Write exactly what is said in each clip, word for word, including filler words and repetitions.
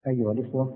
أيها الإخوة،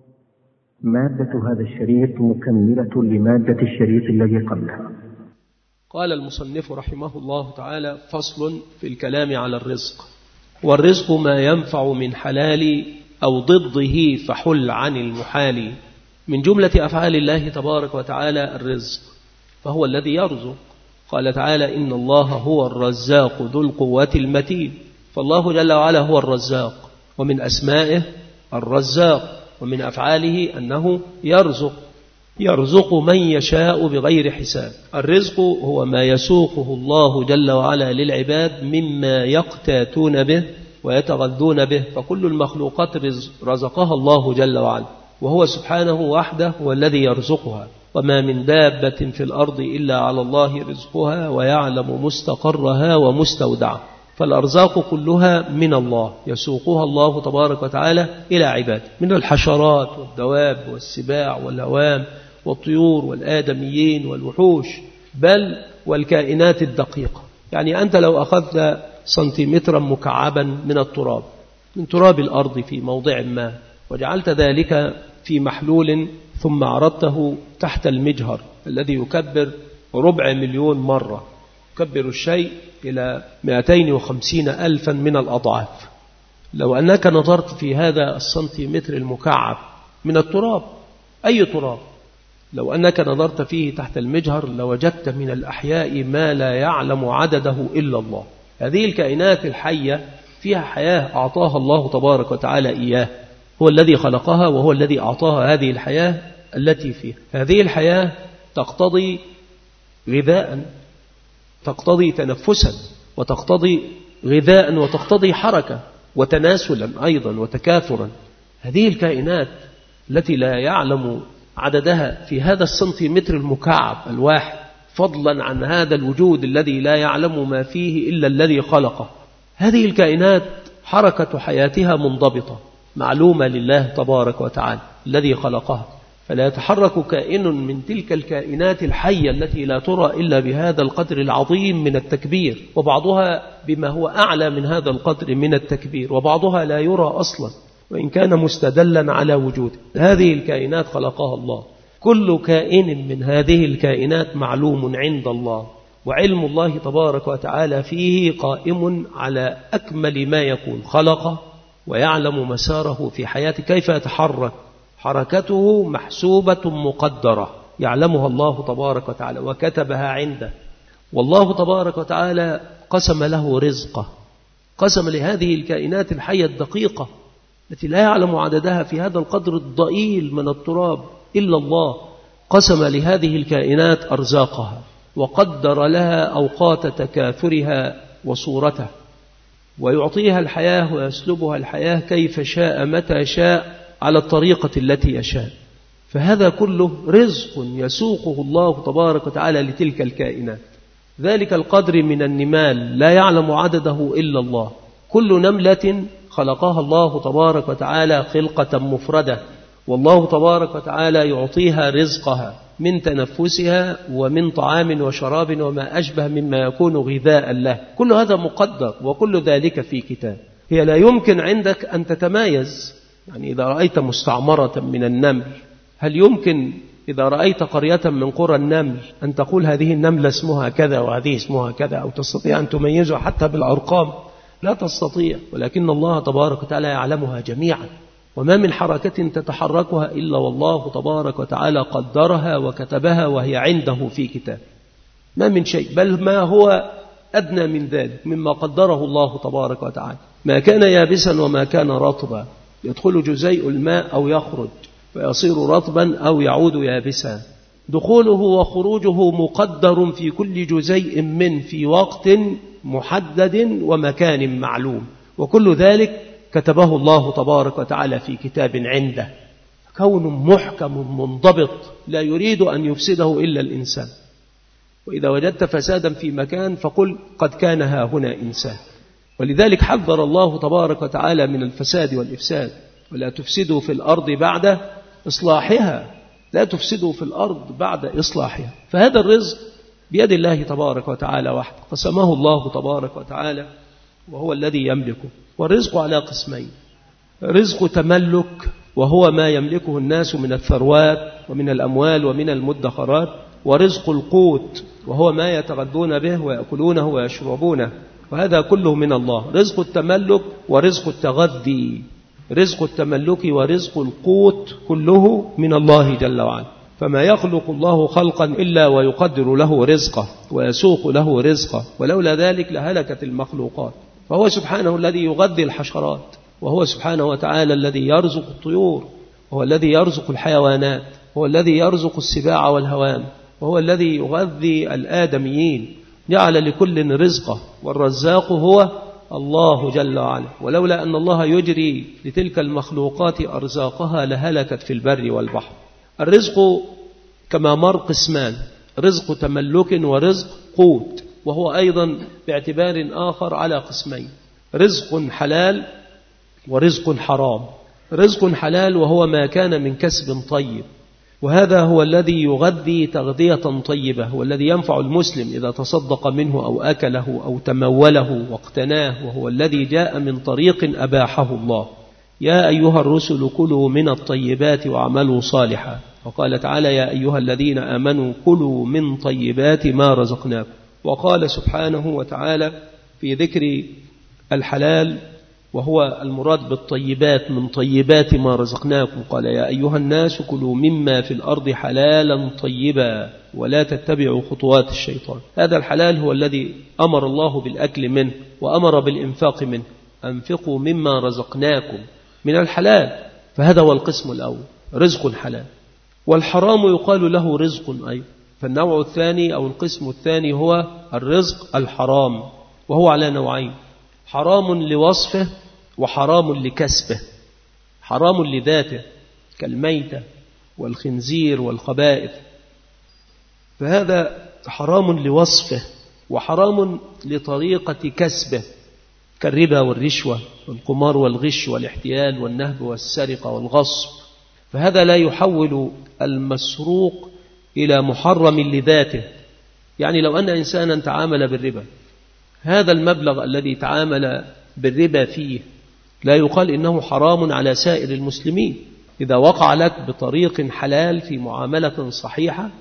مادة هذا الشريط مكملة لمادة الشريط الذي قبلها. قال المصنف رحمه الله تعالى: فصل في الكلام على الرزق. والرزق ما ينفع من حلال أو ضده فحل عن المحال. من جملة أفعال الله تبارك وتعالى الرزق، فهو الذي يرزق. قال تعالى: إن الله هو الرزاق ذو القوة المتين. فالله جل وعلا هو الرزاق، ومن أسمائه الرزاق، ومن أفعاله أنه يرزق يرزق من يشاء بغير حساب. الرزق هو ما يسوقه الله جل وعلا للعباد مما يقتاتون به ويتغذون به، فكل المخلوقات رزقها الله جل وعلا، وهو سبحانه وحده هو الذي يرزقها. وما من دابة في الأرض إلا على الله رزقها ويعلم مستقرها ومستودعها. فالأرزاق كلها من الله، يسوقها الله تبارك وتعالى إلى عباده، من الحشرات والدواب والسباع والهوام والطيور والآدميين والوحوش، بل والكائنات الدقيقة. يعني أنت لو أخذت سنتيمترا مكعبا من التراب، من تراب الأرض في موضع ما، وجعلت ذلك في محلول ثم عرضته تحت المجهر الذي يكبر ربع مليون مرة، يكبر الشيء إلى مئتين وخمسين ألفا من الأضعاف. لو أنك نظرت في هذا السنتيمتر المكعب من التراب، أي تراب، لو أنك نظرت فيه تحت المجهر لوجدت من الأحياء ما لا يعلم عدده إلا الله. هذه الكائنات الحية فيها حياة أعطاها الله تبارك وتعالى إياه، هو الذي خلقها وهو الذي أعطاها هذه الحياة التي فيها. هذه الحياة تقتضي غذاء، تقتضي تنفسا، وتقتضي غذاء، وتقتضي حركة وتناسلا أيضا وتكاثرا. هذه الكائنات التي لا يعلم عددها في هذا السنتيمتر المكعب الواحد، فضلا عن هذا الوجود الذي لا يعلم ما فيه إلا الذي خلقه، هذه الكائنات حركة حياتها منضبطة معلومة لله تبارك وتعالى الذي خلقها. فلا يتحرك كائن من تلك الكائنات الحية التي لا ترى إلا بهذا القدر العظيم من التكبير، وبعضها بما هو أعلى من هذا القدر من التكبير، وبعضها لا يرى أصلا وإن كان مستدلا على وجوده. هذه الكائنات خلقها الله، كل كائن من هذه الكائنات معلوم عند الله، وعلم الله تبارك وتعالى فيه قائم على أكمل ما يكون. خلقه ويعلم مساره في حياته، كيف يتحرك، حركته محسوبة مقدرة يعلمها الله تبارك وتعالى وكتبها عنده. والله تبارك وتعالى قسم له رزقه، قسم لهذه الكائنات الحية الدقيقة التي لا يعلم عددها في هذا القدر الضئيل من التراب إلا الله، قسم لهذه الكائنات أرزاقها وقدر لها أوقات تكاثرها وصورتها، ويعطيها الحياة ويسلبها الحياة كيف شاء متى شاء على الطريقة التي يشاء. فهذا كله رزق يسوقه الله تبارك وتعالى لتلك الكائنات. ذلك القدر من النمال لا يعلم عدده إلا الله، كل نملة خلقها الله تبارك وتعالى خلقة مفردة، والله تبارك وتعالى يعطيها رزقها من تنفسها ومن طعام وشراب وما أشبه مما يكون غذاء له. كل هذا مقدر، وكل ذلك في كتاب. هي لا يمكن عندك أن تتمايز. يعني إذا رأيت مستعمرة من النمل، هل يمكن إذا رأيت قرية من قرى النمل أن تقول هذه النملة اسمها كذا وهذه اسمها كذا، أو تستطيع أن تميزها حتى بالأرقام؟ لا تستطيع. ولكن الله تبارك وتعالى يعلمها جميعا، وما من حركة تتحركها إلا والله تبارك وتعالى قدرها وكتبها وهي عنده في كتاب. ما من شيء، بل ما هو أدنى من ذلك مما قدره الله تبارك وتعالى. ما كان يابسا وما كان رطبا، يدخل جزيء الماء أو يخرج فيصير رطبا أو يعود يابسا. دخوله وخروجه مقدر في كل جزيء من في وقت محدد ومكان معلوم، وكل ذلك كتبه الله تبارك وتعالى في كتاب عنده. كون محكم منضبط لا يريد أن يفسده إلا الإنسان. وإذا وجدت فسادا في مكان فقل قد كان ها هنا إنسان. ولذلك حذر الله تبارك وتعالى من الفساد والإفساد: ولا تفسدوا في الأرض بعد إصلاحها، لا تفسدوا في الأرض بعد إصلاحها. فهذا الرزق بيد الله تبارك وتعالى وحده، قسمه الله تبارك وتعالى وهو الذي يملكه. والرزق على قسمين: رزق تملك وهو ما يملكه الناس من الثروات ومن الأموال ومن المدخرات، ورزق القوت وهو ما يتغذون به ويأكلونه ويشربونه، وهذا كله من الله. رزق التملك ورزق التغذي، رزق التملك ورزق القوت كله من الله جل وعلا. فما يخلق الله خلقا إلا ويقدر له رزقه ويسوق له رزقه، ولولا ذلك لهلكت المخلوقات. فهو سبحانه الذي يغذي الحشرات، وهو سبحانه وتعالى الذي يرزق الطيور، وهو الذي يرزق الحيوانات، هو الذي يرزق السباع والهوام، وهو الذي يغذي الآدميين، جعل لكل رزقه، والرزاق هو الله جل وعلا. ولولا أن الله يجري لتلك المخلوقات أرزاقها لهلكت في البر والبحر. الرزق كما مر قسمان، رزق تملك ورزق قوت، وهو أيضا باعتبار آخر على قسمين، رزق حلال ورزق حرام. رزق حلال وهو ما كان من كسب طيب، وهذا هو الذي يغذي تغذية طيبة، والذي ينفع المسلم إذا تصدق منه أو أكله أو تموله واقتناه، وهو الذي جاء من طريق أباحه الله. يا أيها الرسل كلوا من الطيبات واعملوا صالحا، وقال تعالى يا أيها الذين آمنوا كلوا من طيبات ما رزقناكم. وقال سبحانه وتعالى في ذكر الحلال، وهو المراد بالطيبات من طيبات ما رزقناكم، قال يا أيها الناس كلوا مما في الأرض حلالا طيبا ولا تتبعوا خطوات الشيطان. هذا الحلال هو الذي أمر الله بالأكل منه وأمر بالإنفاق منه، أنفقوا مما رزقناكم من الحلال، فهذا هو القسم الأول، رزق حلال. والحرام يقال له رزق أيضا، فالنوع الثاني أو القسم الثاني هو الرزق الحرام، وهو على نوعين، حرام لوصفه وحرام لكسبه. حرام لذاته كالميتة والخنزير والخبائث، فهذا حرام لوصفه، وحرام لطريقة كسبه كالربا والرشوة والقمار والغش والاحتيال والنهب والسرقة والغصب، فهذا لا يحول المسروق إلى محرم لذاته. يعني لو أن إنسانا تعامل بالربا، هذا المبلغ الذي تعامل بالربا فيه لا يقال إنه حرام على سائر المسلمين. إذا وقع لك بطريق حلال في معاملة صحيحة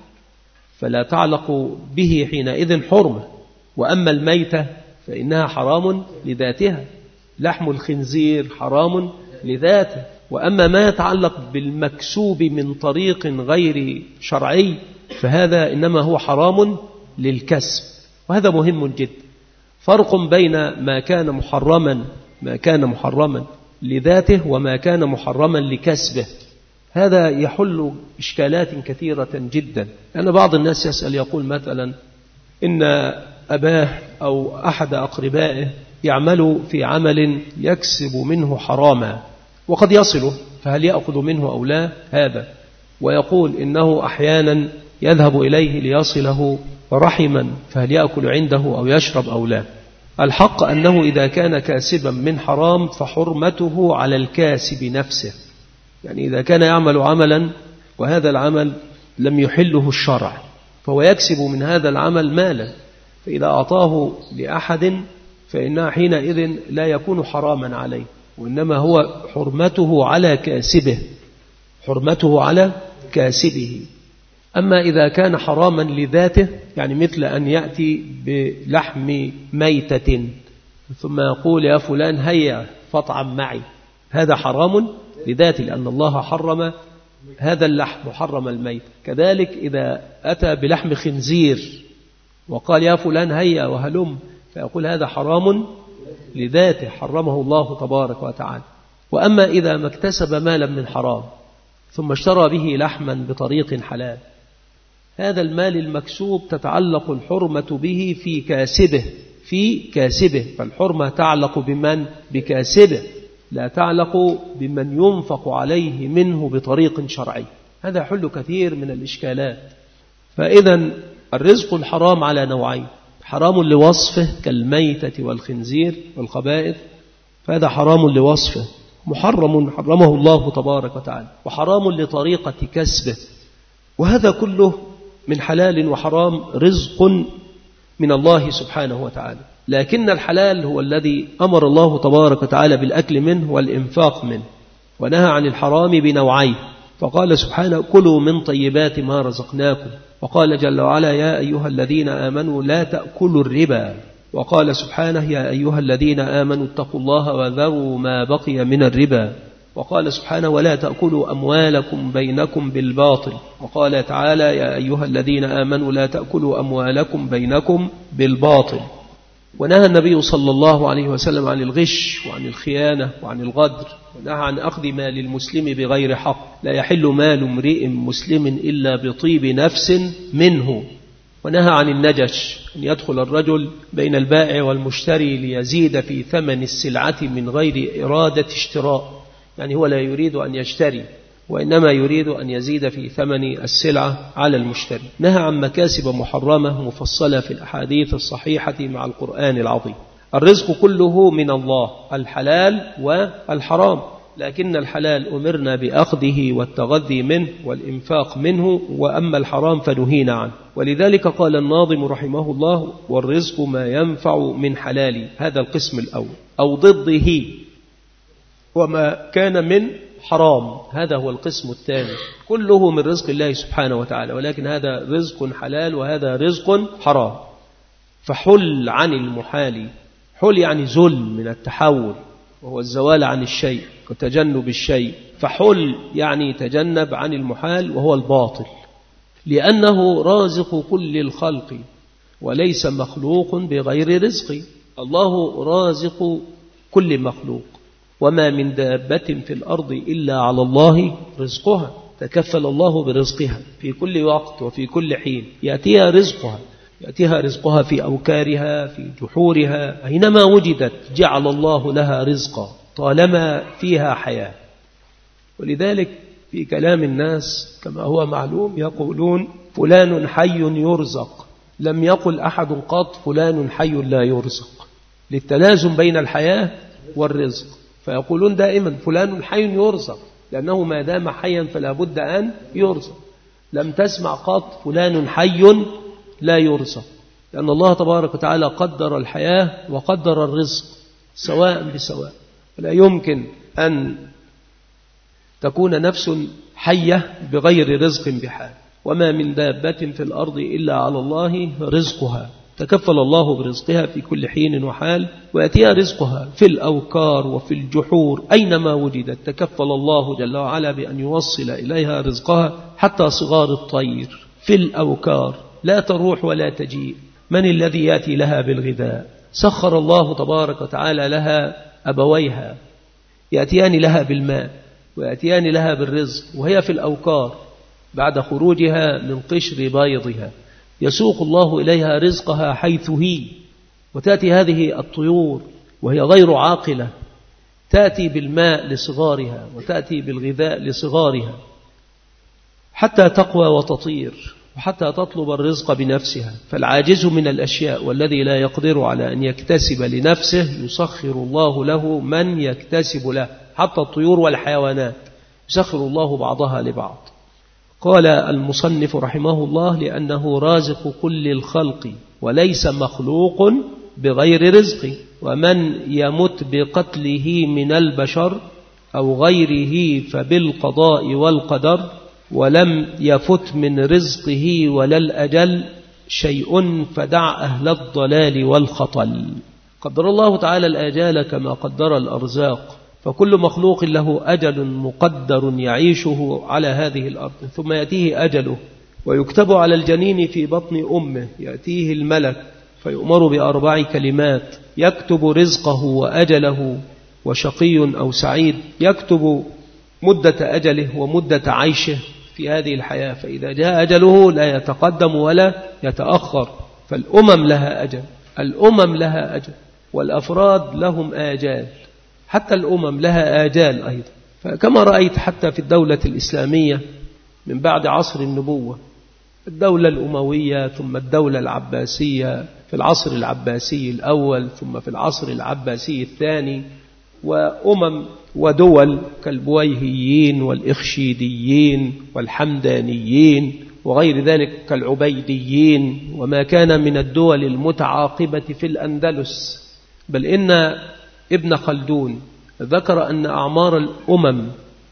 فلا تعلق به حينئذ حرمة. وأما الميتة فإنها حرام لذاتها، لحم الخنزير حرام لذاته. وأما ما يتعلق بالمكسوب من طريق غير شرعي فهذا إنما هو حرام للكسب، وهذا مهم جدا. فرق بين ما كان محرما ما كان محرما لذاته وما كان محرما لكسبه، هذا يحل إشكالات كثيرة جدا. لأن بعض الناس يسأل يقول مثلا إن أباه أو أحد أقربائه يعمل في عمل يكسب منه حراما وقد يصله، فهل يأخذ منه أو لا؟ هذا ويقول إنه أحيانا يذهب إليه ليصله رحما، فهل يأكل عنده أو يشرب أو لا؟ الحق أنه إذا كان كاسبا من حرام فحرمته على الكاسب نفسه. يعني إذا كان يعمل عملا وهذا العمل لم يحله الشرع فهو يكسب من هذا العمل مالا، فإذا أعطاه لأحد فإنها حينئذ لا يكون حراما عليه، وإنما هو حرمته على كاسبه، حرمته على كاسبه. أما إذا كان حراما لذاته، يعني مثل أن يأتي بلحم ميتة ثم يقول يا فلان هيا فاطعم معي، هذا حرام لذاته لأن الله حرم هذا اللحم وحرم الميت. كذلك إذا أتى بلحم خنزير وقال يا فلان هيا وهلم، فيقول هذا حرام لذاته حرمه الله تبارك وتعالى. وأما إذا ما اكتسب مالا من حرام ثم اشترى به لحما بطريق حلال، هذا المال المكسوب تتعلق الحرمة به في كاسبه في كاسبه فالحرمة تعلق بمن؟ بكاسبه، لا تعلق بمن ينفق عليه منه بطريق شرعي. هذا يحل كثير من الإشكالات. فإذا الرزق الحرام على نوعين، حرام لوصفه كالميتة والخنزير والخبائث، فهذا حرام لوصفه محرم حرمه الله تبارك وتعالى، وحرام لطريقة كسبه، وهذا كله من حلال وحرام رزق من الله سبحانه وتعالى. لكن الحلال هو الذي أمر الله تبارك وتعالى بالأكل منه والإنفاق منه، ونهى عن الحرام بنوعين، فقال سبحانه كلوا من طيبات ما رزقناكم، وقال جل وعلا يا أيها الذين آمنوا لا تأكلوا الربا، وقال سبحانه يا أيها الذين آمنوا اتقوا الله وذروا ما بقي من الربا، وقال سبحانه ولا تأكلوا أموالكم بينكم بالباطل، وقال تعالى يا أيها الذين آمنوا لا تأكلوا أموالكم بينكم بالباطل. ونهى النبي صلى الله عليه وسلم عن الغش وعن الخيانة وعن الغدر، ونهى عن أخذ مال المسلم بغير حق، لا يحل مال امرئ مسلم إلا بطيب نفس منه. ونهى عن النجش، أن يدخل الرجل بين البائع والمشتري ليزيد في ثمن السلعة من غير إرادة اشتراء، يعني هو لا يريد أن يشتري وإنما يريد أن يزيد في ثمن السلعة على المشتري. نهى عن مكاسب محرمة مفصلة في الأحاديث الصحيحة مع القرآن العظيم. الرزق كله من الله، الحلال والحرام، لكن الحلال أمرنا بأخذه والتغذي منه والإنفاق منه، وأما الحرام فنهينا عنه. ولذلك قال الناظم رحمه الله والرزق ما ينفع من حلال، هذا القسم الأول، أو ضده وما كان من حرام، هذا هو القسم الثاني، كله من رزق الله سبحانه وتعالى، ولكن هذا رزق حلال وهذا رزق حرام. فحل عن المحال، حل يعني زل من التحول، وهو الزوال عن الشيء وتجنب الشيء، فحل يعني تجنب عن المحال وهو الباطل، لأنه رازق كل الخلق وليس مخلوق بغير رزق. الله رازق كل مخلوق، وما من دابة في الأرض إلا على الله رزقها، تكفل الله برزقها في كل وقت وفي كل حين، يأتيها رزقها يأتيها رزقها في أوكارها في جحورها، أينما وجدت جعل الله لها رزقا طالما فيها حياة. ولذلك في كلام الناس كما هو معلوم يقولون فلان حي يرزق، لم يقل أحد قط فلان حي لا يرزق، للتلازم بين الحياة والرزق، فيقولون دائما فلان حي يرزق، لأنه ما دام حيا فلا بد أن يرزق. لم تسمع قط فلان حي لا يرزق، لأن الله تبارك وتعالى قدر الحياة وقدر الرزق سواء بسواء، لا يمكن أن تكون نفس حية بغير رزق بحال. وما من دابة في الأرض إلا على الله رزقها، تكفل الله برزقها في كل حين وحال، ويأتيها رزقها في الأوكار وفي الجحور، أينما وجدت تكفل الله جل وعلا بأن يوصل إليها رزقها، حتى صغار الطير في الأوكار لا تروح ولا تجيء، من الذي يأتي لها بالغذاء؟ سخر الله تبارك وتعالى لها أبويها يأتيان لها بالماء ويأتيان لها بالرزق، وهي في الأوكار بعد خروجها من قشر بيضها، يسوق الله إليها رزقها حيث هي. وتأتي هذه الطيور وهي غير عاقلة، تأتي بالماء لصغارها وتأتي بالغذاء لصغارها حتى تقوى وتطير وحتى تطلب الرزق بنفسها. فالعاجز من الأشياء والذي لا يقدر على أن يكتسب لنفسه يسخر الله له من يكتسب له، حتى الطيور والحيوانات يسخر الله بعضها لبعض. قال المصنف رحمه الله لأنه رازق كل الخلق وليس مخلوق بغير رزق، ومن يمت بقتله من البشر أو غيره فبالقضاء والقدر، ولم يفت من رزقه ولا الأجل شيء فدع أهل الضلال والخطل. قدر الله تعالى الآجال كما قدر الأرزاق، فكل مخلوق له أجل مقدر يعيشه على هذه الأرض، ثم يأتيه أجله ويكتب على الجنين في بطن أمه، يأتيه الملك فيؤمر بأربع كلمات يكتب رزقه وأجله وشقي أو سعيد، يكتب مدة أجله ومدة عيشه في هذه الحياة، فإذا جاء أجله لا يتقدم ولا يتأخر. فالأمم لها أجل، الأمم لها أجل، والأفراد لهم آجال، حتى الأمم لها آجال أيضا. فكما رأيت حتى في الدولة الإسلامية من بعد عصر النبوة، الدولة الأموية ثم الدولة العباسية في العصر العباسي الأول ثم في العصر العباسي الثاني، وأمم ودول كالبويهيين والإخشيديين والحمدانيين وغير ذلك كالعبيديين، وما كان من الدول المتعاقبة في الأندلس. بل إن ابن خلدون ذكر أن أعمار الأمم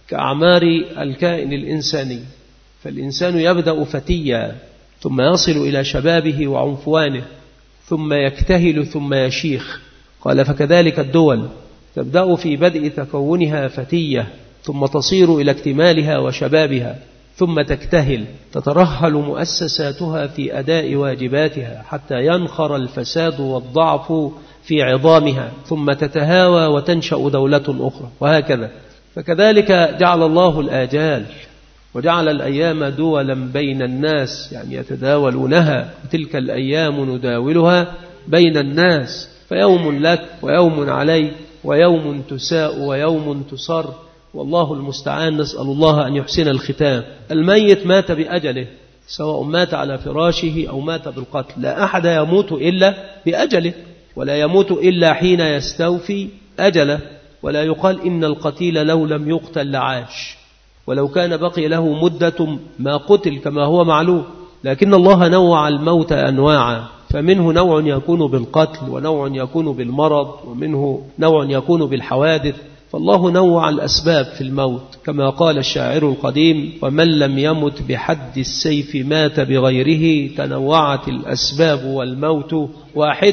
كأعمار الكائن الإنساني، فالإنسان يبدأ فتيا ثم يصل إلى شبابه وعنفوانه ثم يكتهل ثم يشيخ. قال فكذلك الدول تبدأ في بدء تكونها فتية ثم تصير إلى اكتمالها وشبابها ثم تكتهل، تترهل مؤسساتها في أداء واجباتها حتى ينخر الفساد والضعف في عظامها ثم تتهاوى وتنشأ دولة أخرى، وهكذا. فكذلك جعل الله الآجال وجعل الأيام دولا بين الناس، يعني يتداولونها، وتلك الأيام نداولها بين الناس، فيوم لك ويوم عليك ويوم تساء ويوم تصر، والله المستعان. نسأل الله أن يحسن الختام. الميت مات بأجله، سواء مات على فراشه أو مات بالقتل، لا أحد يموت إلا بأجله، ولا يموت إلا حين يستوفي أجله، ولا يقال إن القتيل لو لم يقتل لعاش، ولو كان بقي له مدة ما قتل كما هو معلوم. لكن الله نوع الموت أنواعا، فمنه نوع يكون بالقتل، ونوع يكون بالمرض، ومنه نوع يكون بالحوادث. فالله نوع الأسباب في الموت، كما قال الشاعر القديم: ومن لم يمت بحد السيف مات بغيره، تنوعت الأسباب والموت واحد.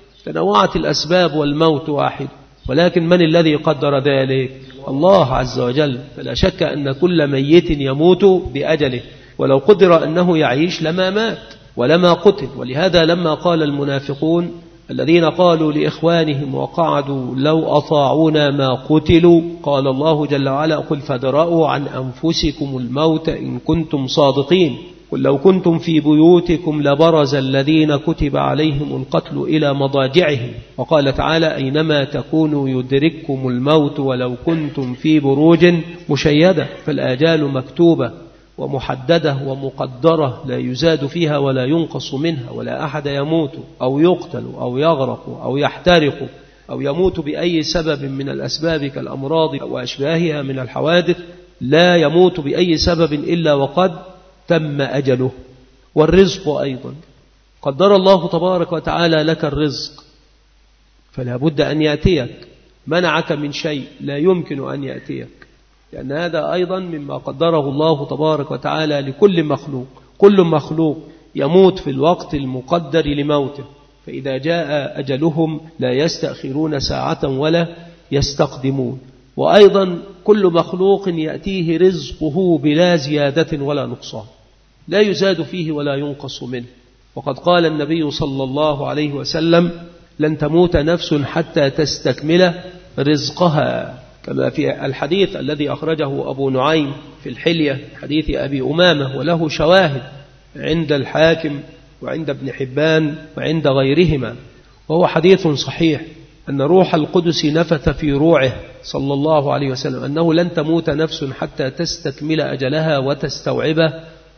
تنوعت الأسباب والموت واحد، ولكن من الذي قدر ذلك؟ الله عز وجل. فلا شك أن كل ميت يموت بأجله، ولو قدر أنه يعيش لما مات ولما قتل. ولهذا لما قال المنافقون الذين قالوا لإخوانهم وقعدوا لو أطاعونا ما قتلوا، قال الله جل وعلا: قل فادرءوا عن أنفسكم الموت إن كنتم صادقين، قل لو كنتم في بيوتكم لبرز الذين كتب عليهم القتل إلى مضاجعهم. وقال تعالى: أينما تكونوا يدرككم الموت ولو كنتم في بروج مشيدة. فالآجال مكتوبة ومحددة ومقدرة، لا يزاد فيها ولا ينقص منها، ولا أحد يموت أو يقتل أو يغرق أو يحترق أو يموت بأي سبب من الأسباب كالأمراض وأشباهها من الحوادث، لا يموت بأي سبب إلا وقد تم أجله. والرزق أيضا قدر الله تبارك وتعالى لك الرزق، فلا بد أن يأتيك. منعك من شيء لا يمكن أن يأتيك، لأن هذا أيضا مما قدره الله تبارك وتعالى لكل مخلوق. كل مخلوق يموت في الوقت المقدر لموته، فإذا جاء أجلهم لا يستأخرون ساعة ولا يستقدمون. وأيضا كل مخلوق يأتيه رزقه بلا زيادة ولا نقصان، لا يزاد فيه ولا ينقص منه. وقد قال النبي صلى الله عليه وسلم: لن تموت نفس حتى تستكمل رزقها، كما في الحديث الذي أخرجه أبو نعيم في الحلية، حديث أبي أمامة، وله شواهد عند الحاكم وعند ابن حبان وعند غيرهما، وهو حديث صحيح أن روح القدس نفث في روعه صلى الله عليه وسلم أنه لن تموت نفس حتى تستكمل أجلها وتستوعب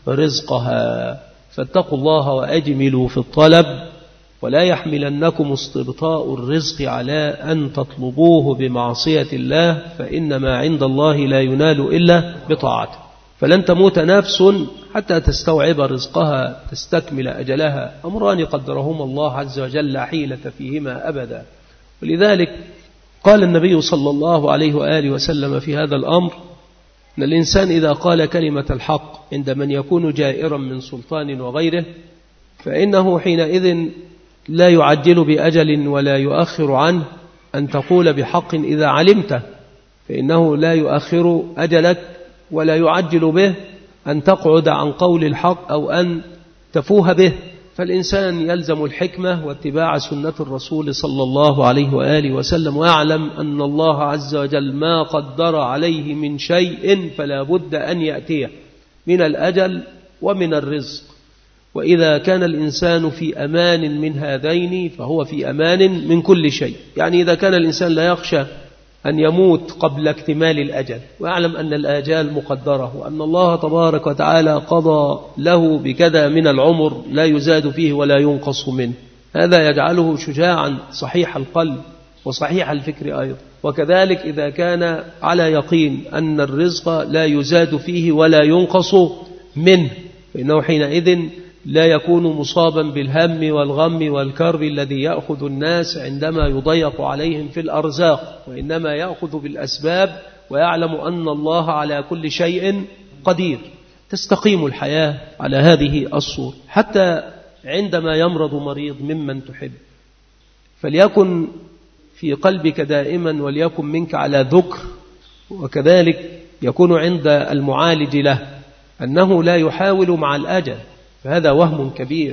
رزقها. فاتقوا الله وأجملوا في الطلب، ولا يحملنكم استبطاء الرزق على أن تطلبوه بمعصية الله، فإنما عند الله لا ينال إلا بطاعته. فلن تموت نفس حتى تستوعب رزقها، تستكمل أجلها. أمران قدرهما الله عز وجل لا حيلة فيهما أبدا. ولذلك قال النبي صلى الله عليه وآله وسلم في هذا الأمر أن الإنسان إذا قال كلمة الحق عند من يكون جائرا من سلطان وغيره، فإنه حينئذ لا يعجل بأجل ولا يؤخر عنه أن تقول بحق إذا علمته، فإنه لا يؤخر أجلك ولا يعجل به أن تقعد عن قول الحق أو أن تفوه به. فالإنسان يلزم الحكمة واتباع سنة الرسول صلى الله عليه وآله وسلم، ويعلم أن الله عز وجل ما قدر عليه من شيء فلا بد أن يأتيه من الأجل ومن الرزق. وإذا كان الإنسان في أمان من هذين فهو في أمان من كل شيء. يعني إذا كان الإنسان لا يخشى أن يموت قبل اكتمال الأجل، ويعلم أن الآجال مقدرة، وأن الله تبارك وتعالى قضى له بكذا من العمر لا يزاد فيه ولا ينقص منه، هذا يجعله شجاعا صحيح القلب وصحيح الفكر أيضا. وكذلك إذا كان على يقين أن الرزق لا يزاد فيه ولا ينقص منه، فإنه حينئذ لا يكون مصابا بالهم والغم والكرب الذي يأخذ الناس عندما يضيق عليهم في الأرزاق، وإنما يأخذ بالأسباب ويعلم أن الله على كل شيء قدير. تستقيم الحياة على هذه الصورة. حتى عندما يمرض مريض ممن تحب، فليكن في قلبك دائما وليكن منك على ذكر، وكذلك يكون عند المعالج له أنه لا يحاول مع الأجل، فهذا وهم كبير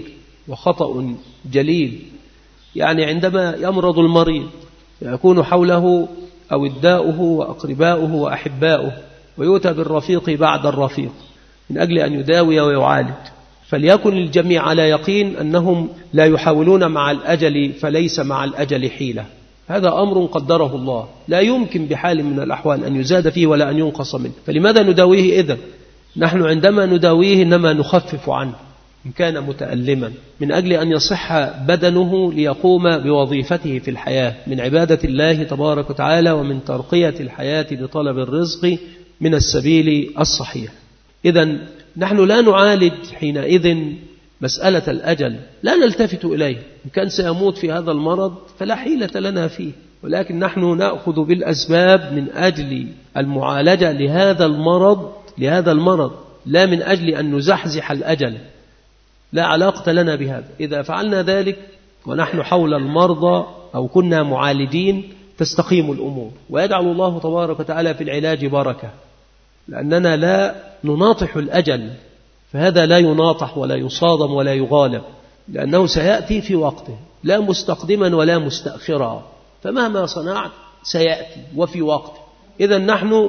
وخطأ جليل. يعني عندما يمرض المريض يكون حوله أوداؤه وأقرباؤه وأحباؤه، ويؤتى بالرفيق بعد الرفيق من أجل أن يداوي ويعالج. فليكن الجميع على يقين أنهم لا يحاولون مع الأجل، فليس مع الأجل حيلة. هذا أمر قدره الله، لا يمكن بحال من الأحوال أن يزاد فيه ولا أن ينقص منه. فلماذا نداويه إذن؟ نحن عندما نداويه إنما نخفف عنه إن كان متألما، من أجل أن يصح بدنه ليقوم بوظيفته في الحياة من عبادة الله تبارك وتعالى، ومن ترقية الحياة بطلب الرزق من السبيل الصحيح. إذن نحن لا نعالج حينئذ مسألة الأجل، لا نلتفت إليه. إن كان سيموت في هذا المرض فلا حيلة لنا فيه، ولكن نحن نأخذ بالأسباب من أجل المعالجة لهذا المرض لهذا المرض لا من أجل أن نزحزح الأجل، لا علاقة لنا بهذا. إذا فعلنا ذلك ونحن حول المرضى أو كنا معالجين تستقيم الأمور، ويجعل الله تبارك وتعالى في العلاج بركة، لأننا لا نناطح الأجل، فهذا لا يناطح ولا يصادم ولا يغالب، لأنه سيأتي في وقته، لا مستقدما ولا مستأخرا، فمهما صنعت سيأتي وفي وقته. إذا نحن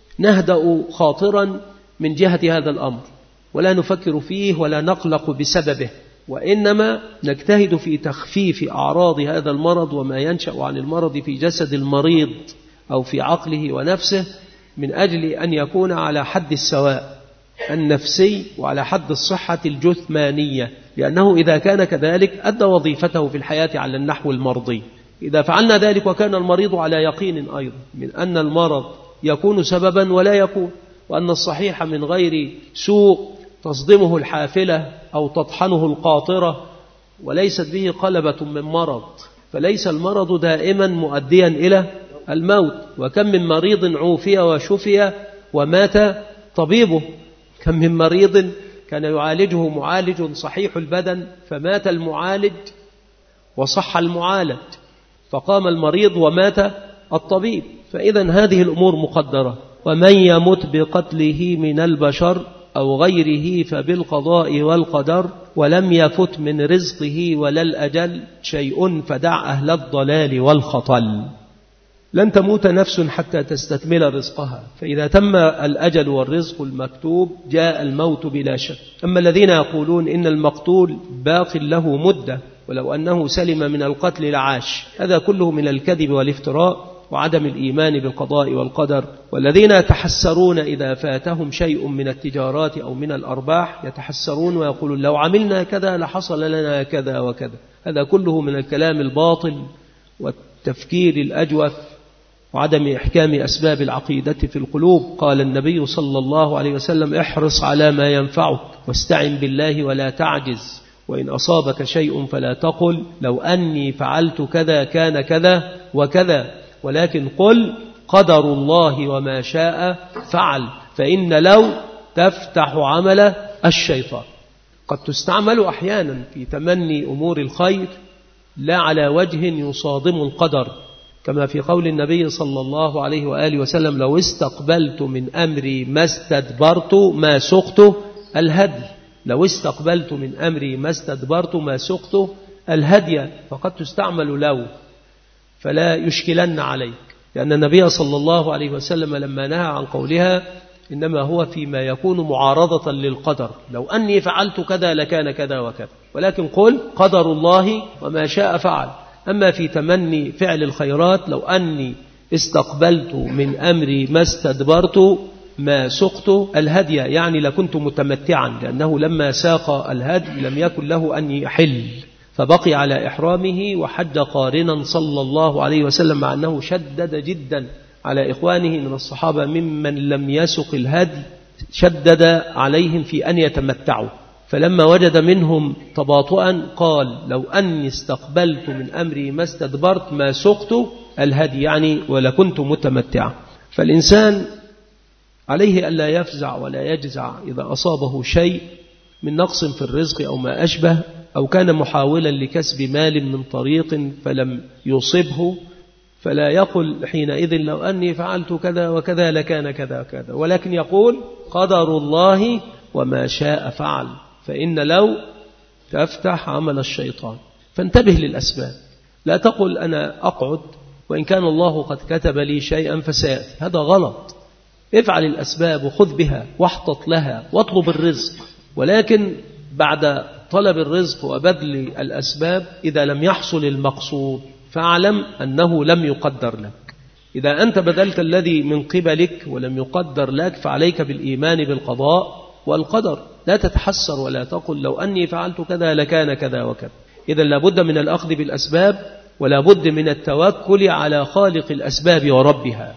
نهدأ خاطرا من جهة هذا الأمر، ولا نفكر فيه ولا نقلق بسببه، وإنما نجتهد في تخفيف أعراض هذا المرض وما ينشأ عن المرض في جسد المريض أو في عقله ونفسه، من أجل أن يكون على حد السواء النفسي وعلى حد الصحة الجثمانية، لأنه إذا كان كذلك أدى وظيفته في الحياة على النحو المرضي. إذا فعلنا ذلك وكان المريض على يقين أيضا من أن المرض يكون سببا ولا يكون، وأن الصحيح من غير سوء تصدمه الحافلة أو تطحنه القاطرة وليست به قلبة من مرض، فليس المرض دائما مؤديا إلى الموت. وكم من مريض عوفي وشفي ومات طبيبه، كم من مريض كان يعالجه معالج صحيح البدن فمات المعالج وصح المعالج، فقام المريض ومات الطبيب. فإذا هذه الأمور مقدرة. ومن يمت بقتله من البشر أو غيره فبالقضاء والقدر، ولم يفت من رزقه ولا الأجل شيء فدع أهل الضلال والخطل. لن تموت نفس حتى تستكمل رزقها، فإذا تم الأجل والرزق المكتوب جاء الموت بلا شك. أما الذين يقولون إن المقتول باق له مدة ولو أنه سلم من القتل لعاش، هذا كله من الكذب والافتراء وعدم الإيمان بالقضاء والقدر. والذين يتحسرون إذا فاتهم شيء من التجارات أو من الأرباح، يتحسرون ويقولون لو عملنا كذا لحصل لنا كذا وكذا، هذا كله من الكلام الباطل والتفكير الأجوف وعدم إحكام أسباب العقيدة في القلوب. قال النبي صلى الله عليه وسلم: احرص على ما ينفعك واستعن بالله ولا تعجز، وإن أصابك شيء فلا تقل لو أني فعلت كذا كان كذا وكذا، ولكن قل قدر الله وما شاء فعل، فإن لو تفتح عمل الشيطان. قد تستعمل أحيانا في تمني أمور الخير لا على وجه يصادم القدر، كما في قول النبي صلى الله عليه وآله وسلم: لو استقبلت من أمري ما استدبرت ما سقت الهدي. لو استقبلت من أمري ما استدبرت ما سقت الهدي. فقد تستعمل لو، فلا يشكلن عليك، لأن النبي صلى الله عليه وسلم لما نهى عن قولها إنما هو فيما يكون معارضة للقدر، لو أني فعلت كذا لكان كذا وكذا، ولكن قل قدر الله وما شاء فعل. أما في تمني فعل الخيرات: لو أني استقبلت من أمري ما استدبرت ما سقت الهدي، يعني لكنت متمتعا، لأنه لما ساق الهدي لم يكن له أن يحل، فبقي على إحرامه وحج قارنا صلى الله عليه وسلم، مع أنه شدد جدا على إخوانه من الصحابة ممن لم يسق الهدي، شدد عليهم في أن يتمتعوا، فلما وجد منهم تباطؤا قال: لو أني استقبلت من أمري ما استدبرت ما سقت الهدي، يعني ولكنت متمتعا. فالإنسان عليه ألا يفزع ولا يجزع إذا أصابه شيء من نقص في الرزق أو ما أشبه، أو كان محاولا لكسب مال من طريق فلم يصبه، فلا يقل حينئذ لو أني فعلت كذا وكذا لكان كذا وكذا، ولكن يقول قدر الله وما شاء فعل، فإن لو تفتح عمل الشيطان. فانتبه للأسباب، لا تقل أنا أقعد وإن كان الله قد كتب لي شيئا فسيأتي، هذا غلط. افعل الأسباب وخذ بها واحتط لها واطلب الرزق، ولكن بعد طلب الرزق وبذل الأسباب إذا لم يحصل المقصود فاعلم أنه لم يقدر لك. إذا أنت بذلت الذي من قبلك ولم يقدر لك فعليك بالإيمان بالقضاء والقدر، لا تتحسر ولا تقل لو أني فعلت كذا لكان كذا وكذا. إذا لابد من الأخذ بالأسباب ولا بد من التوكل على خالق الأسباب وربها.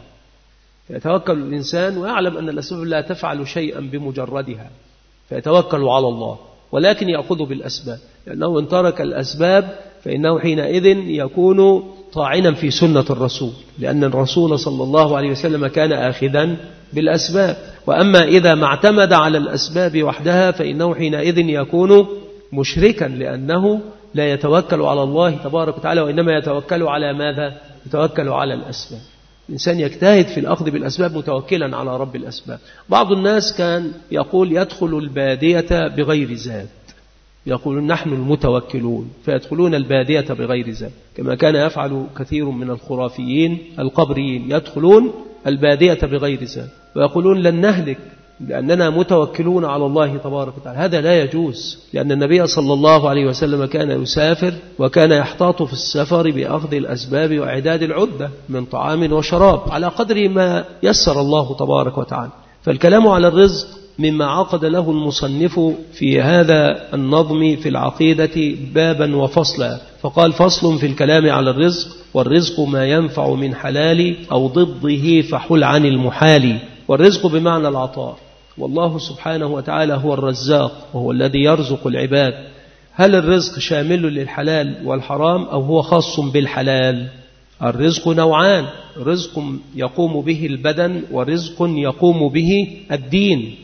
يتوكل الإنسان ويعلم أن الأسباب لا تفعل شيئا بمجردها، فيتوكل على الله ولكن يأخذ بالأسباب، لأنه إن ترك الأسباب فإنه حينئذ يكون طاعنا في سنة الرسول، لأن الرسول صلى الله عليه وسلم كان آخذا بالأسباب. وأما إذا ما اعتمد على الأسباب وحدها فإنه حينئذ يكون مشركا، لأنه لا يتوكل على الله تبارك وتعالى وإنما يتوكل على ماذا؟ يتوكل على الأسباب. الإنسان يجتهد في الأخذ بالأسباب متوكلا على رب الأسباب. بعض الناس كان يقول يدخل البادية بغير زاد، يقولون نحن المتوكلون فيدخلون البادية بغير زاد، كما كان يفعل كثير من الخرافيين القبريين، يدخلون البادية بغير زاد ويقولون لن نهلك لأننا متوكلون على الله تبارك وتعالى. هذا لا يجوز، لأن النبي صلى الله عليه وسلم كان يسافر وكان يحتاط في السفر بأخذ الأسباب وإعداد العدة من طعام وشراب على قدر ما يسر الله تبارك وتعالى. فالكلام على الرزق مما عقد له المصنف في هذا النظم في العقيدة بابا وفصلا، فقال فصل في الكلام على الرزق، والرزق ما ينفع من حلال أو ضده فحل عن المحال. والرزق بمعنى العطاء، والله سبحانه وتعالى هو الرزاق وهو الذي يرزق العباد. هل الرزق شامل للحلال والحرام أو هو خاص بالحلال؟ الرزق نوعان، رزق يقوم به البدن ورزق يقوم به الدين.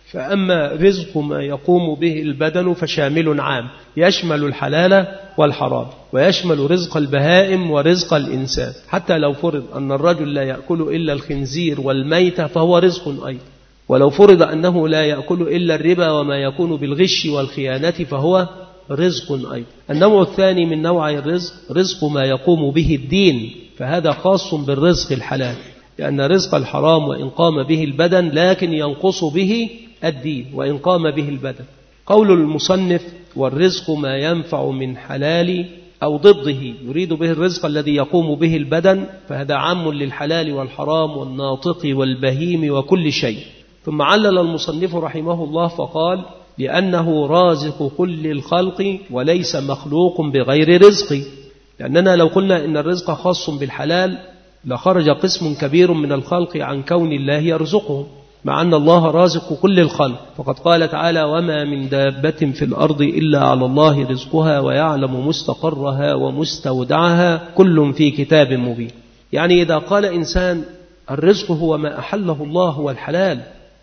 فأما رزق ما يقوم به البدن فشامل عام، يشمل الحلال والحرام ويشمل رزق البهائم ورزق الإنسان، حتى لو فرض أن الرجل لا يأكل إلا الخنزير والميتة فهو رزق أيضا، ولو فرض أنه لا يأكل إلا الربا وما يكون بالغش والخيانة فهو رزق أيضا. النوع الثاني من نوع الرزق رزق ما يقوم به الدين، فهذا خاص بالرزق الحلال، لأن رزق الحرام وإن قام به البدن لكن ينقص به الدين وإن قام به البدن. قول المصنف والرزق ما ينفع من حلال أو ضده يريد به الرزق الذي يقوم به البدن، فهذا عام للحلال والحرام والناطق والبهيم وكل شيء. ثم علل المصنف رحمه الله فقال لأنه رازق كل الخلق وليس مخلوق بغير رزق، لأننا لو قلنا إن الرزق خاص بالحلال لخرج قسم كبير من الخلق عن كون الله يرزقهم، مع أن الله رازق كل الخلق، فقد قال تعالى وما من دابة في الأرض إلا على الله رزقها ويعلم مستقرها ومستودعها كل في كتاب مبين. يعني إذا قال إنسان الرزق هو ما أحله الله هو الحلال،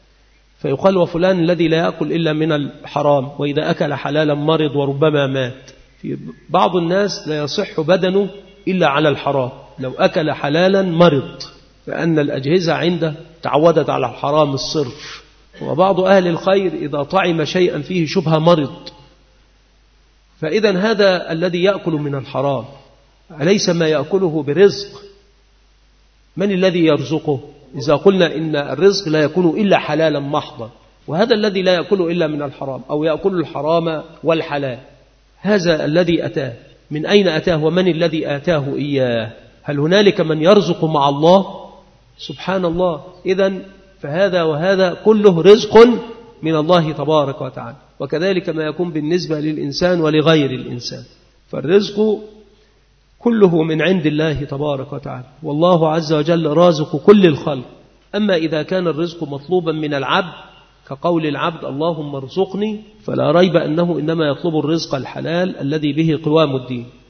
فيقال وفلان الذي لا يأكل إلا من الحرام، وإذا أكل حلالا مرض وربما مات. في بعض الناس لا يصح بدنه إلا على الحرام، لو أكل حلالا مرض، فأن الأجهزة عنده تعودت على الحرام الصرف. وبعض أهل الخير إذا طعم شيئا فيه شبه مرض. فإذا هذا الذي يأكل من الحرام أليس ما يأكله برزق؟ من الذي يرزقه؟ إذا قلنا إن الرزق لا يكون إلا حلالا محضا، وهذا الذي لا يأكل إلا من الحرام أو يأكل الحرام والحلال، هذا الذي أتاه من أين أتاه ومن الذي آتاه إياه؟ هل هنالك من يرزق مع الله؟ سبحان الله. إذن فهذا وهذا كله رزق من الله تبارك وتعالى، وكذلك ما يكون بالنسبة للإنسان ولغير الإنسان، فالرزق كله من عند الله تبارك وتعالى، والله عز وجل رازق كل الخلق. أما إذا كان الرزق مطلوبا من العبد كقول العبد اللهم ارزقني، فلا ريب أنه إنما يطلب الرزق الحلال الذي به قوام الدين،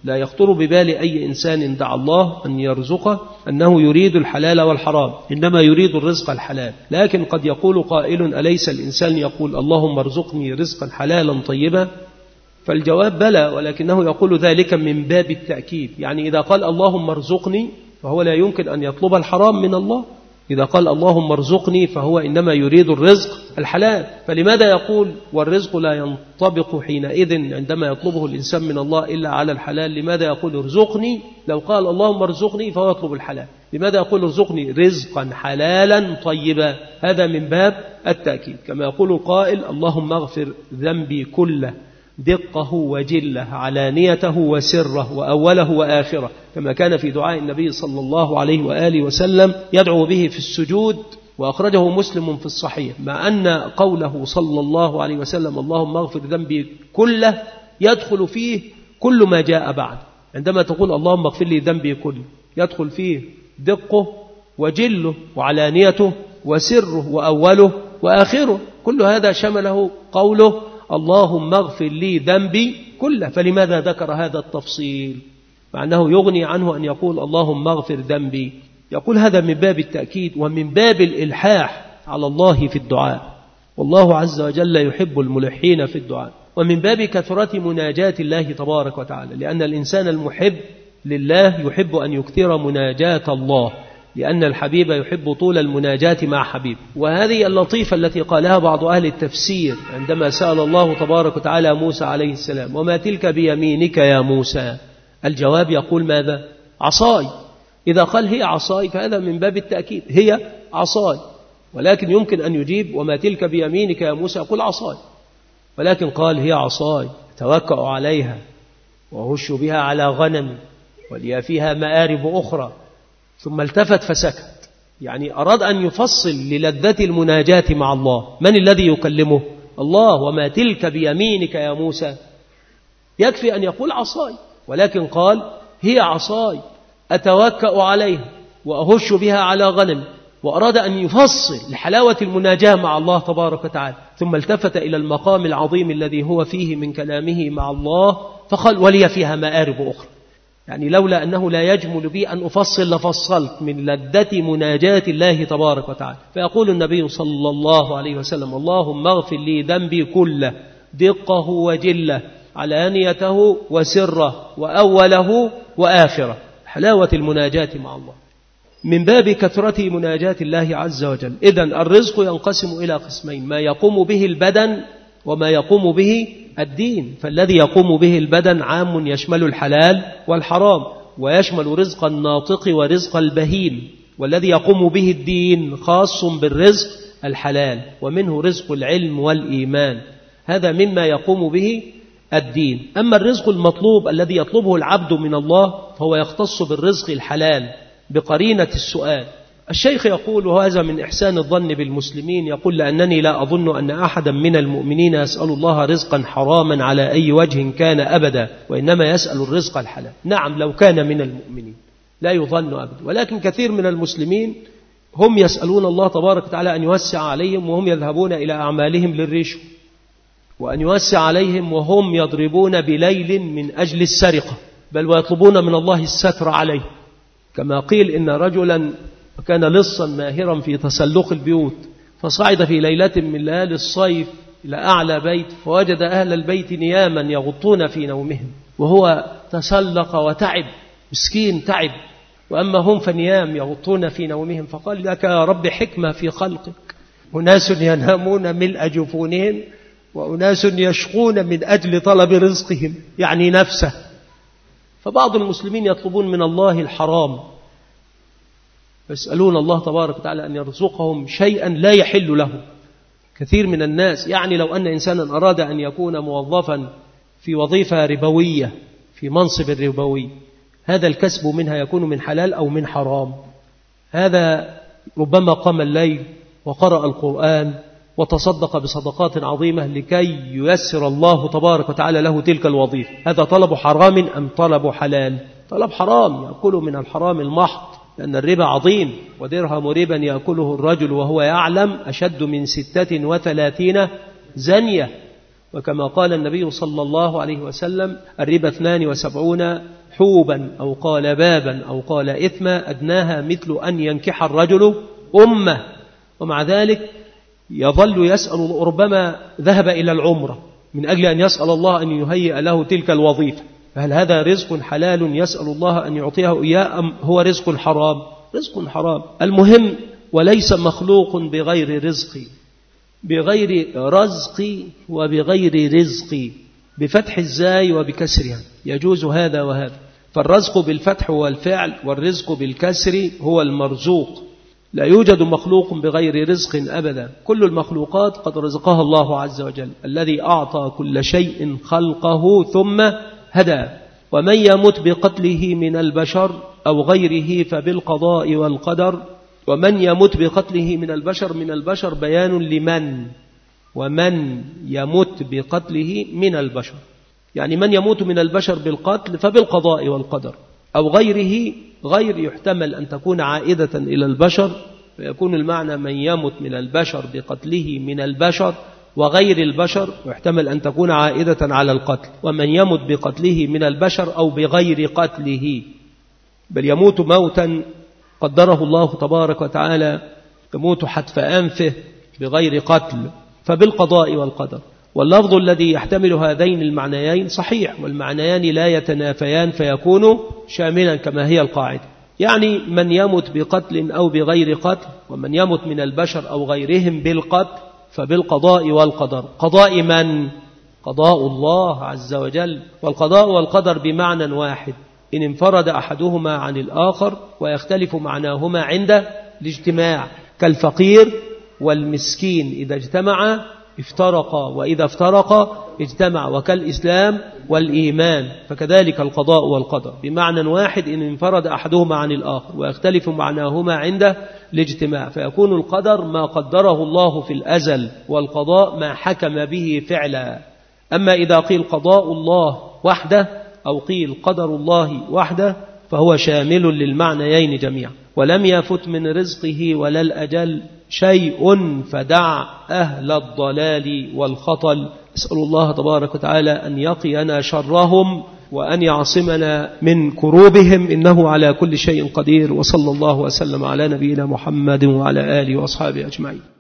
لا يخطر ببال أي إنسان دعا الله أن يرزقه أنه يريد الحلال والحرام، إنما يريد الرزق الحلال. لكن قد يقول قائل: أليس الإنسان يقول اللهم ارزقني رزقا حلالا طيبا؟ فالجواب بلى، ولكنه يقول ذلك من باب التأكيد. يعني إذا قال اللهم ارزقني فهو لا يمكن أن يطلب الحرام من الله، إذا قال اللهم ارزقني فهو إنما يريد الرزق الحلال. فلماذا يقول والرزق لا ينطبق حينئذ عندما يطلبه الإنسان من الله إلا على الحلال؟ لماذا يقول ارزقني؟ لو قال اللهم ارزقني فهو يطلب الحلال. لماذا يقول ارزقني رزقا حلالا طيبا؟ هذا من باب التأكيد. كما يقول القائل: اللهم اغفر ذنبي كله دقه وجله علانيته وسره وأوله وآخره، كما كان في دعاء النبي صلى الله عليه وآله وسلم يدعو به في السجود، وأخرجه مسلم في الصحيح. مع أن قوله صلى الله عليه وسلم اللهم اغفر ذنبي كله يدخل فيه كل ما جاء بعد. عندما تقول اللهم اغفر لي ذنبي كله يدخل فيه دقه وجله وعلانيته وسره وأوله وآخره، كل هذا شمله قوله اللهم اغفر لي ذنبي كله. فلماذا ذكر هذا التفصيل مع أنه يغني عنه أن يقول اللهم اغفر ذنبي؟ يقول هذا من باب التأكيد ومن باب الإلحاح على الله في الدعاء، والله عز وجل يحب الملحين في الدعاء، ومن باب كثرة مناجاة الله تبارك وتعالى، لأن الإنسان المحب لله يحب أن يكثر مناجاة الله، لأن الحبيب يحب طول المناجاة مع حبيب. وهذه اللطيفة التي قالها بعض أهل التفسير عندما سأل الله تبارك وتعالى موسى عليه السلام: وما تلك بيمينك يا موسى؟ الجواب يقول ماذا؟ عصاي. إذا قال هي عصاي فهذا من باب التأكيد، هي عصاي. ولكن يمكن أن يجيب وما تلك بيمينك يا موسى يقول عصاي، ولكن قال هي عصاي أتوكأ عليها وأهش بها على غنمي ولي فيها مآرب أخرى، ثم التفت فسكت. يعني أراد أن يفصل للذة المناجاة مع الله. من الذي يكلمه؟ الله. وما تلك بيمينك يا موسى؟ يكفي أن يقول عصاي، ولكن قال هي عصاي أتوكأ عليها وأهش بها على غنم، وأراد أن يفصل لحلاوة المناجاة مع الله تبارك وتعالى، ثم التفت إلى المقام العظيم الذي هو فيه من كلامه مع الله فقال ولي فيها مآرب أخرى. يعني لولا أنه لا يجمل بي أن أفصل لفصلت من لذة مناجاة الله تبارك وتعالى. فيقول النبي صلى الله عليه وسلم اللهم اغفر لي ذنبي كله دقه وجله علانيته وسره وأوله وآخره. حلاوة المناجاة مع الله من باب كثرة مناجاة الله عز وجل. إذن الرزق ينقسم إلى قسمين: ما يقوم به البدن وما يقوم به الدين. فالذي يقوم به البدن عام يشمل الحلال والحرام، ويشمل رزق الناطق ورزق البهيم. والذي يقوم به الدين خاص بالرزق الحلال، ومنه رزق العلم والإيمان، هذا مما يقوم به الدين. أما الرزق المطلوب الذي يطلبه العبد من الله فهو يختص بالرزق الحلال بقرينة السؤال. الشيخ يقول وهذا من إحسان الظن بالمسلمين، يقول لأنني لا أظن أن أحدا من المؤمنين يسأل الله رزقا حراما على أي وجه كان أبدا، وإنما يسأل الرزق الحلال. نعم لو كان من المؤمنين لا يظن أبدا، ولكن كثير من المسلمين هم يسألون الله تبارك وتعالى أن يوسع عليهم وهم يذهبون إلى أعمالهم للرشوة، وأن يوسع عليهم وهم يضربون بليل من أجل السرقة، بل ويطلبون من الله الستر عليه. كما قيل إن رجلا كان لصا ماهرا في تسلق البيوت، فصعد في ليلة من ليالي الصيف إلى أعلى بيت فوجد أهل البيت نياما يغطون في نومهم، وهو تسلق وتعب، مسكين تعب، وأما هم فنيام يغطون في نومهم. فقال لك يا رب حكمة في خلقك، أناس ينامون ملء جفونهم وأناس يشقون من أجل طلب رزقهم، يعني نفسه. فبعض المسلمين يطلبون من الله الحرام، يسألون الله تبارك وتعالى أن يرزقهم شيئا لا يحل له. كثير من الناس يعني لو أن إنسانا أراد أن يكون موظفا في وظيفة ربوية في منصب الربوي، هذا الكسب منها يكون من حلال أو من حرام. هذا ربما قام الليل وقرأ القرآن وتصدق بصدقات عظيمة لكي ييسر الله تبارك وتعالى له تلك الوظيفة. هذا طلب حرام أم طلب حلال؟ طلب حرام، يأكل من الحرام المحض، لأن الربا عظيم، ودرهم ربا يأكله الرجل وهو يعلم أشد من ستة وثلاثين زنية. وكما قال النبي صلى الله عليه وسلم الربا اثنان وسبعون حوبا أو قال بابا أو قال إثما أدناها مثل أن ينكح الرجل أمه. ومع ذلك يظل يسأل، ربما ذهب إلى العمرة من أجل أن يسأل الله أن يهيئ له تلك الوظيفة، فهل هذا رزق حلال يسأل الله أن يعطيه إياه أم هو رزق حرام؟ رزق حرام. المهم وليس مخلوق بغير رزقي، بغير رزقي وبغير رزقي، بفتح الزاي وبكسرها، يجوز هذا وهذا. فالرزق بالفتح هو الفعل، والرزق بالكسر هو المرزوق. لا يوجد مخلوق بغير رزق أبدا، كل المخلوقات قد رزقها الله عز وجل الذي أعطى كل شيء خلقه ثم هدى. ومن يمت بقتله من البشر أو غيره فبالقضاء والقدر. ومن يمت بقتله من البشر، من البشر بيان لمن، ومن يمت بقتله من البشر، يعني من يموت من البشر بالقتل فبالقضاء والقدر. أو غيره، غير يحتمل أن تكون عائدة إلى البشر، فيكون المعنى من يمت من البشر بقتله من البشر، وغير البشر يحتمل أن تكون عائدة على القتل. ومن يمت بقتله من البشر أو بغير قتله، بل يموت موتا قدره الله تبارك وتعالى، يموت حتف أنفه بغير قتل، فبالقضاء والقدر. واللفظ الذي يحتمل هذين المعنيين صحيح، والمعنيان لا يتنافيان فيكون شاملا كما هي القاعدة. يعني من يمت بقتل أو بغير قتل، ومن يمت من البشر أو غيرهم بالقتل فبالقضاء والقدر. قضاء من؟ قضاء الله عز وجل. والقضاء والقدر بمعنى واحد إن انفرد أحدهما عن الآخر، ويختلف معناهما عند الاجتماع، كالفقير والمسكين إذا اجتمعا افترقا، وإذا افترقا اجتمع، وكالإسلام والإيمان. فكذلك القضاء والقدر بمعنى واحد إن انفرد أحدهما عن الآخر، ويختلف معناهما عند الاجتماع، فيكون القدر ما قدره الله في الأزل، والقضاء ما حكم به فعلا. أما إذا قيل قضاء الله وحده أو قيل قدر الله وحده فهو شامل للمعنيين جميعا. ولم يفت من رزقه ولا الأجل شيء فدع أهل الضلال والخطل. أسأل الله تبارك وتعالى أن يقينا شرهم وأن يعصمنا من كروبهم، إنه على كل شيء قدير. وصلى الله وسلم على نبينا محمد وعلى آله وأصحابه أجمعين.